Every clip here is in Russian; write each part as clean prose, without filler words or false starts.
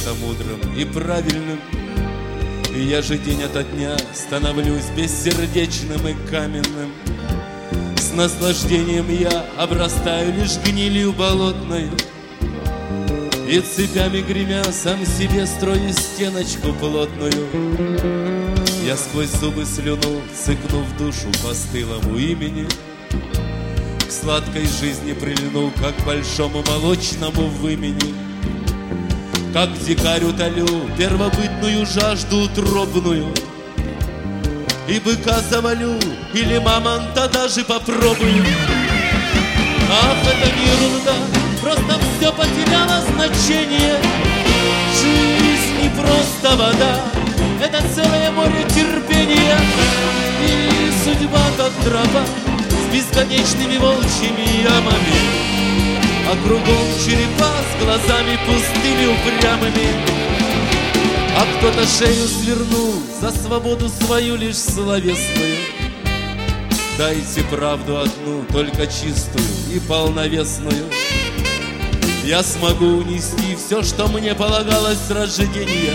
кажется мудрым и правильным. И я же день ото дня становлюсь бессердечным и каменным. С наслаждением я обрастаю лишь гнилью болотною, и цепями гремя сам себе строю стеночку плотную. Я сквозь зубы слюну, цыкнув душу по стылому имени, к сладкой жизни прильну, как большому молочному вымени. Как дикарь утолю первобытную жажду утробную, и быка завалю, или мамонта даже попробую. Ах, это не ерунда, просто все потеряло значение. Жизнь не просто вода, это целое море терпения. И судьба, как трава, с бесконечными волчьими ямами, а кругом черепа с глазами пустыми упрямыми. А кто-то шею свернул за свободу свою лишь словесную. Дайте правду одну, только чистую и полновесную. Я смогу унести все, что мне полагалось с рождения.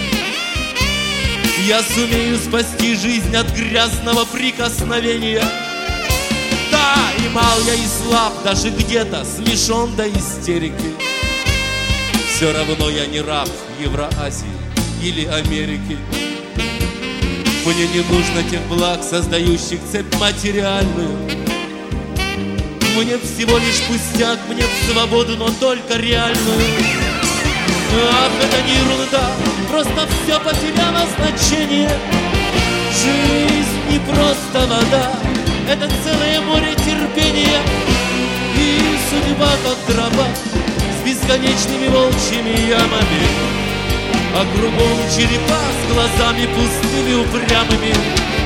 Я сумею спасти жизнь от грязного прикосновения. Да, и мал я и слаб, даже где-то смешон до истерики. Все равно я не раб Евразии или Америки. Мне не нужно тех благ, создающих цепь материальную. Мне всего лишь пустяк, мне в свободу, но только реальную. Ах, это не ерунда, просто все потеряло значение. Жизнь не просто вода, это целое море терпения. И судьба, как трава, с бесконечными волчьими ямами, а кругом черепа с глазами пустыми упрямыми.